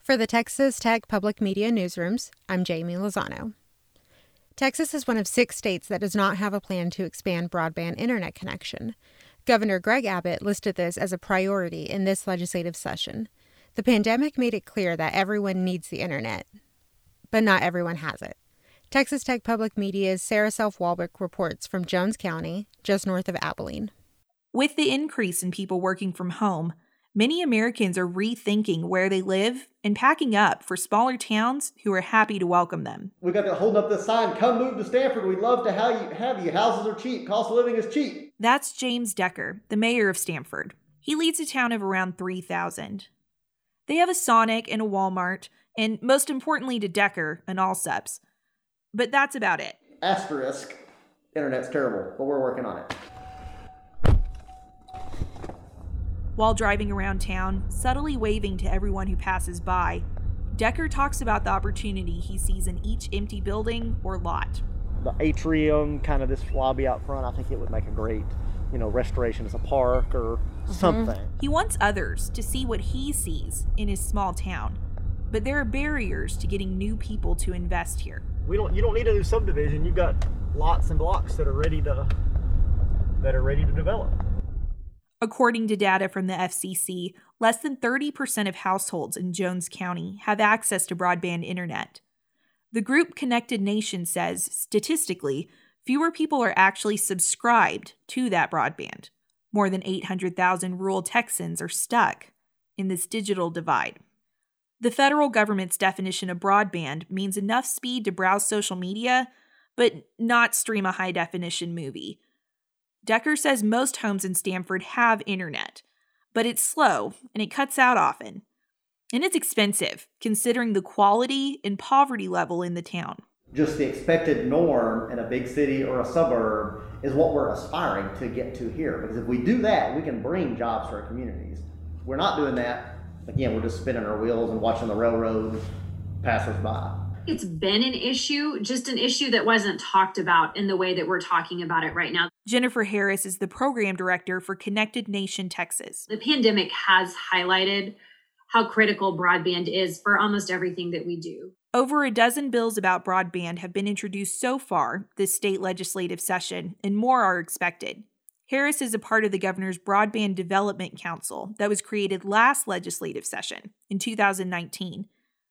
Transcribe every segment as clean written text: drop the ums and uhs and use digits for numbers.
For the Texas Tech Public Media Newsrooms, I'm Jamie Lozano. Texas is one of 6 states that does not have a plan to expand broadband internet connection. Governor Greg Abbott listed this as a priority in this legislative session. The pandemic made it clear that everyone needs the internet, but not everyone has it. Texas Tech Public Media's Sarah Self-Walbrick reports from Jones County, just north of Abilene. With the increase in people working from home, many Americans are rethinking where they live and packing up for smaller towns who are happy to welcome them. We got to hold up this sign, "Come move to Stanford. We'd love to have you. Houses are cheap. Cost of living is cheap." That's James Decker, the mayor of Stanford. He leads a town of around 3,000. They have a Sonic and a Walmart, and most importantly to Decker, an Allsups. But that's about it. Asterisk. Internet's terrible, but we're working on it. While driving around town, subtly waving to everyone who passes by, Decker talks about the opportunity he sees in each empty building or lot. The atrium, kind of this lobby out front, I think it would make a great, restoration as a park or something. He wants others to see what he sees in his small town, but there are barriers to getting new people to invest here. You don't need a new subdivision. You've got lots and blocks that are ready to develop. According to data from the FCC, less than 30% of households in Jones County have access to broadband internet. The group Connected Nation says, statistically, fewer people are actually subscribed to that broadband. More than 800,000 rural Texans are stuck in this digital divide. The federal government's definition of broadband means enough speed to browse social media, but not stream a high-definition movie. Decker says most homes in Stanford have internet, but it's slow and it cuts out often. And it's expensive, considering the quality and poverty level in the town. Just the expected norm in a big city or a suburb is what we're aspiring to get to here. Because if we do that, we can bring jobs to our communities. If we're not doing that, again, we're just spinning our wheels and watching the railroad pass us by. It's been an issue, just an issue that wasn't talked about in the way that we're talking about it right now. Jennifer Harris is the program director for Connected Nation Texas. The pandemic has highlighted how critical broadband is for almost everything that we do. Over a dozen bills about broadband have been introduced so far this state legislative session, and more are expected. Harris is a part of the governor's Broadband Development Council that was created last legislative session in 2019.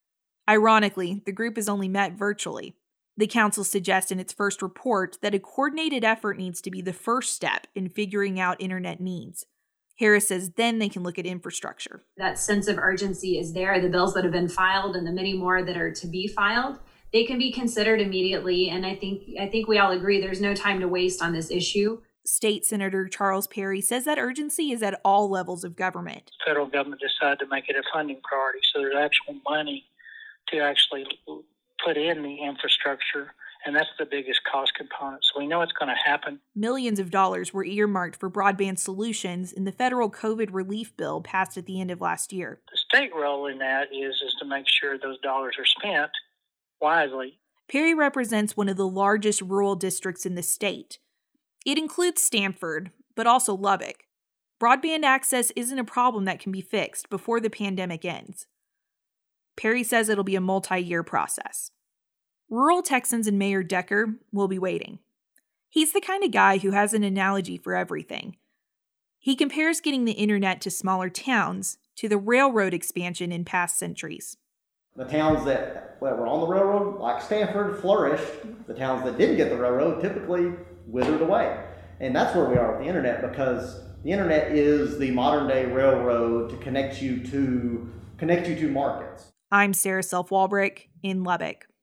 Ironically, the group has only met virtually. The council suggests in its first report that a coordinated effort needs to be the first step in figuring out internet needs. Harris says then they can look at infrastructure. That sense of urgency is there. The bills that have been filed and the many more that are to be filed, they can be considered immediately. And I think we all agree there's no time to waste on this issue. State Senator Charles Perry says that urgency is at all levels of government. The federal government decided to make it a funding priority, so there's actual money to actually put in the infrastructure, and that's the biggest cost component. So we know it's going to happen. Millions of dollars were earmarked for broadband solutions in the federal COVID relief bill passed at the end of last year. The state role in that is to make sure those dollars are spent wisely. Perry represents one of the largest rural districts in the state. It includes Stanford, but also Lubbock. Broadband access isn't a problem that can be fixed before the pandemic ends. Perry says it'll be a multi-year process. Rural Texans and Mayor Decker will be waiting. He's the kind of guy who has an analogy for everything. He compares getting the internet to smaller towns to the railroad expansion in past centuries. The towns that were on the railroad, like Stanford, flourished. The towns that didn't get the railroad typically withered away. And that's where we are with the internet, because the internet is the modern day railroad to connect you to markets. I'm Sarah Self-Walbrick in Lubbock.